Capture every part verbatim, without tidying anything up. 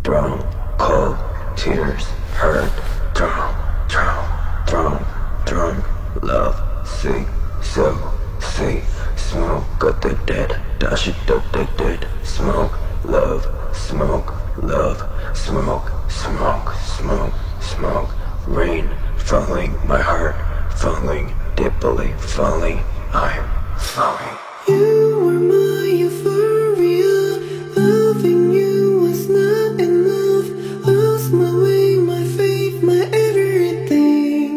Drown, cold, tears, hurt. Drown, drown, drown, drunk, love, sick, so, sick. Smoke, got the dead, dash it up the dead. Smoke, love, smoke, love, smoke, smoke, smoke, smoke. Rain, falling, my heart, falling, deeply falling, I'm falling. You were my euphoria, loving you was not enough. Lost my way, my faith, my everything.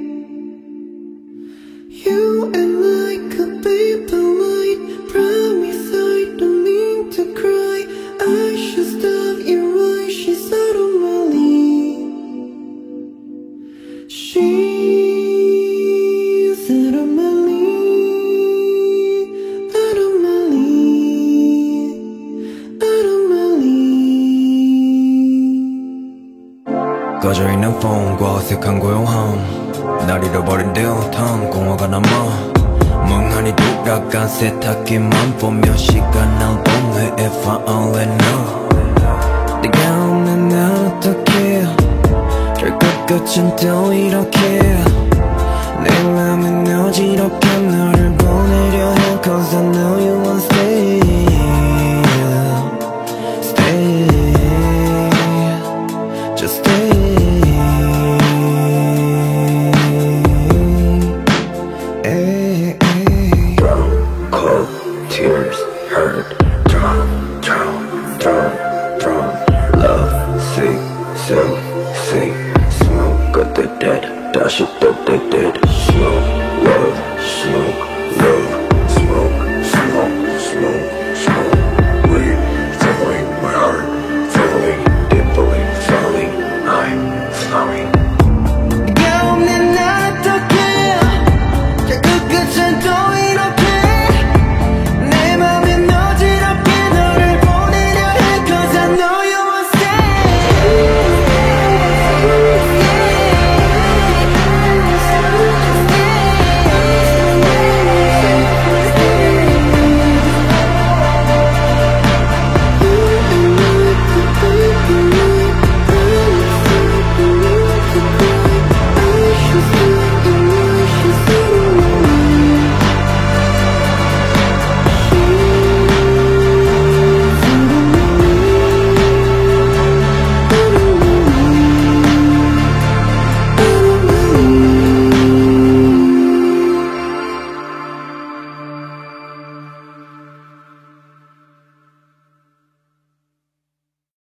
You and like a paper light, promise I don't mean to cry. I should stop your eyes, she's out of my league. She's out of my league, out of my league, out of my league. 꺼져있는 폰과 어색한 고요함, 날 잃어버린 듯한 공허가 남아. 멍하니 돌아간 세탁기만 보며 시간 날 보내. If I only know 네가 없는 어떡해, 결국 끝은 또 이렇게. 내 맘은 어지럽게 너를 보내려 해. Cause I know you won't stay, stay, just stay. Hey, hey. Drown, cold, tears, hurt. Drown, drown, drown, drown. Love, sick, so, sick. Smoke, got the dead, dash it up the dead. Smoke.